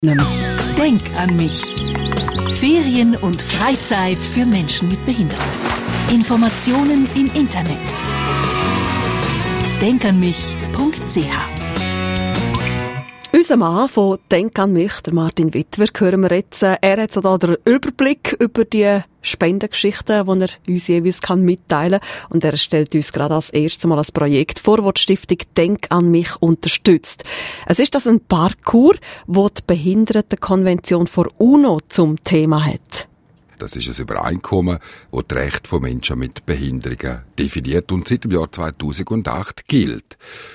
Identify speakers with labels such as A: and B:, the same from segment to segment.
A: Denk an mich. Ferien und Freizeit für Menschen mit Behinderung. Informationen im Internet. denkanmich.ch.
B: Unser Mann von «Denk an mich», der Martin Wittwer, hören wir jetzt. Er hat so da den Überblick über die Spendengeschichten, die er uns jeweils mitteilen kann. Und er stellt uns gerade als erstes Mal ein Projekt vor, das die Stiftung «Denk an mich» unterstützt. Es ist das ein Parcours, wo die Behindertenkonvention von UNO zum Thema hat.
C: Das ist ein Übereinkommen, das die Rechte von Menschen mit Behinderungen definiert und seit dem Jahr 2008 gilt.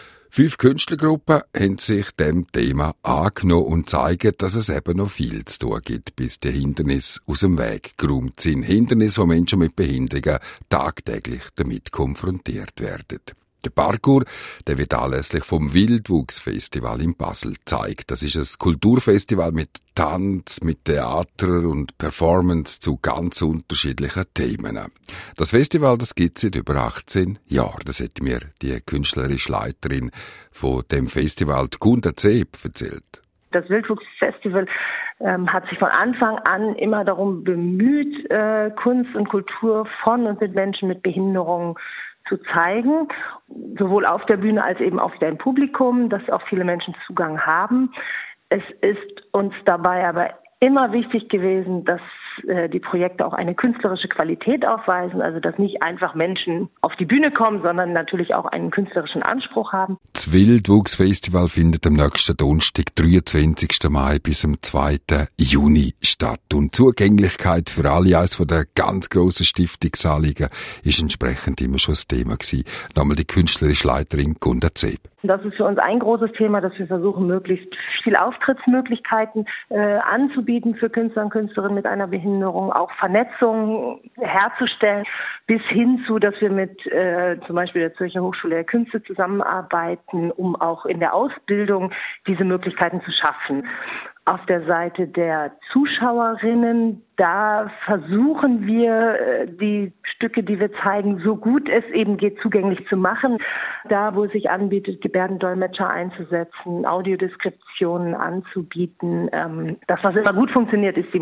C: 5 Künstlergruppen haben sich dem Thema angenommen und zeigen, dass es eben noch viel zu tun gibt, bis die Hindernisse aus dem Weg geräumt sind. Hindernisse, wo Menschen mit Behinderungen tagtäglich damit konfrontiert werden. Der Parcours, der wird anlässlich vom Wildwuchs-Festival in Basel gezeigt. Das ist ein Kulturfestival mit Tanz, mit Theater und Performance zu ganz unterschiedlichen Themen. Das Festival, das gibt es seit über 18 Jahren. Das hat mir die künstlerische Leiterin von dem Festival, Gunda Zeb, erzählt.
D: Das Wildwuchs-Festival hat sich von Anfang an immer darum bemüht, Kunst und Kultur von und mit Menschen mit Behinderungen zu zeigen, sowohl auf der Bühne als eben auch wieder im Publikum, dass auch viele Menschen Zugang haben. Es ist uns dabei aber immer wichtig gewesen, dass die Projekte auch eine künstlerische Qualität aufweisen, also dass nicht einfach Menschen auf die Bühne kommen, sondern natürlich auch einen künstlerischen Anspruch haben.
C: Das Wildwuchs-Festival findet am nächsten Donnerstag, 23. Mai bis am 2. Juni statt. Und Zugänglichkeit für alle, eines von der ganz grossen Stiftungsanliegen, ist entsprechend immer schon das Thema gewesen. Nochmal die künstlerische Leiterin Gunda Zeb.
D: Das ist für uns ein großes Thema, dass wir versuchen, möglichst viele Auftrittsmöglichkeiten anzubieten für Künstler und Künstlerinnen mit einer Behinderung, auch Vernetzung herzustellen, bis hin zu, dass wir mit zum Beispiel der Zürcher Hochschule der Künste zusammenarbeiten, um auch in der Ausbildung diese Möglichkeiten zu schaffen. Auf der Seite der Zuschauerinnen, da versuchen wir, die Stücke, die wir zeigen, so gut es eben geht, zugänglich zu machen. Da, wo es sich anbietet, Gebärdendolmetscher einzusetzen, Audiodeskriptionen anzubieten. Das, was immer gut funktioniert, ist die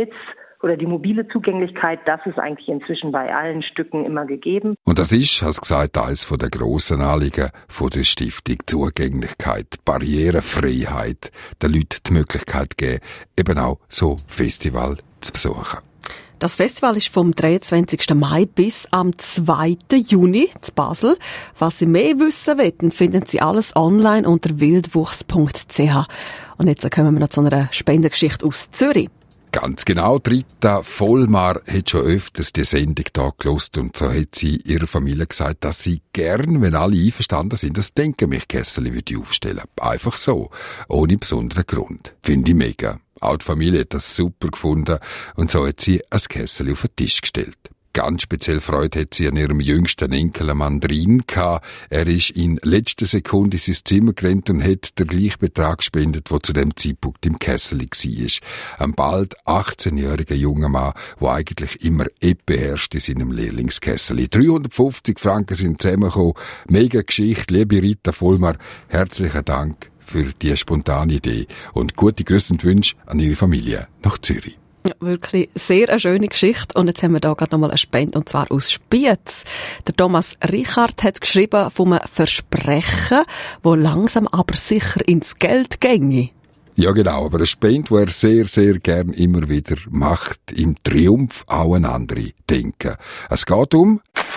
D: die mobile Zugänglichkeit. Das ist eigentlich inzwischen bei allen Stücken immer gegeben.
C: Und das ist, hast gesagt, eines der grossen Anliegen von der Stiftung: Zugänglichkeit, Barrierefreiheit, den Leuten die Möglichkeit geben, eben auch so Festival zu besuchen.
B: Das Festival ist vom 23. Mai bis am 2. Juni in Basel. Was Sie mehr wissen wollen, finden Sie alles online unter wildwuchs.ch. Und jetzt kommen wir noch zu einer Spendengeschichte aus Zürich.
C: Ganz genau, Rita Vollmar hat schon öfters die Sendung da gehört und so hat sie ihrer Familie gesagt, dass sie gern, wenn alle einverstanden sind, das Denk an mich Kessel würde aufstellen. Einfach so, ohne besonderen Grund. Finde ich mega. Auch die Familie hat das super gefunden und so hat sie ein Kessel auf den Tisch gestellt. Ganz speziell Freude hat sie an ihrem jüngsten Enkel Mandrin gehabt. Er ist in letzter Sekunde in sein Zimmer gerannt und hat den gleichen Betrag gespendet, der zu dem Zeitpunkt im Kessel war. Ein bald 18-jähriger junger Mann, der eigentlich immer beherrscht in seinem Lehrlingskessel. 350 Franken sind zusammengekommen. Mega Geschichte, liebe Rita Vollmar. Herzlichen Dank für die spontane Idee und gute Grüße und Wünsche an Ihre Familie nach Zürich.
B: Ja, wirklich sehr eine schöne Geschichte. Und jetzt haben wir da gerade nochmal eine Spende, und zwar aus Spiez. Der Thomas Richard hat geschrieben von einem Versprechen, das langsam aber sicher ins Geld ginge.
C: Ja, genau, aber eine Spende, die er sehr, sehr gern immer wieder macht, im Triumph auch an andere denken. Es geht um,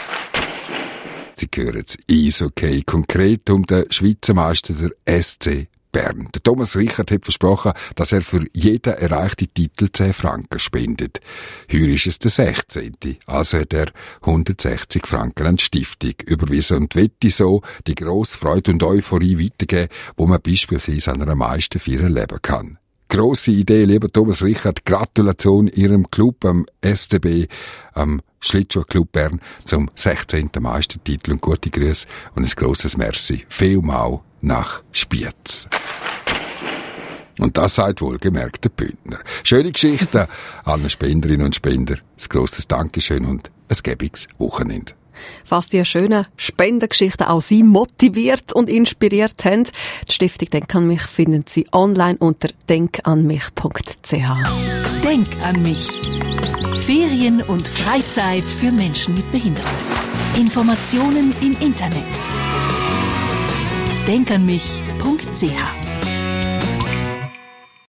C: Sie hören es, Eishockey, konkret um den Schweizer Meister, der SC Bern. Der Thomas Richard hat versprochen, dass er für jeden erreichten Titel 10 Franken spendet. Heuer ist es der 16. Also hat er 160 Franken an die Stiftung überwiesen und wette so die grosse Freude und Euphorie weitergeben, wo man beispielsweise an einer Meisterfeier erleben kann. Grosse Idee, lieber Thomas Richard. Gratulation Ihrem Club, am SCB, am Schlittschuhclub Bern, zum 16. Meistertitel und gute Grüße und ein grosses Merci. Vielmal nach Spiez. Und das sagt wohlgemerkt der Bündner. Schöne Geschichten allen Spenderinnen und Spender. Ein grosses Dankeschön und ein gäbiges Wochenende.
B: Was die schönen Spendengeschichten auch Sie motiviert und inspiriert haben. Die Stiftung Denk an mich finden Sie online unter denkanmich.ch.
A: Denk an mich. Ferien und Freizeit für Menschen mit Behinderung. Informationen im Internet. denkanmich.ch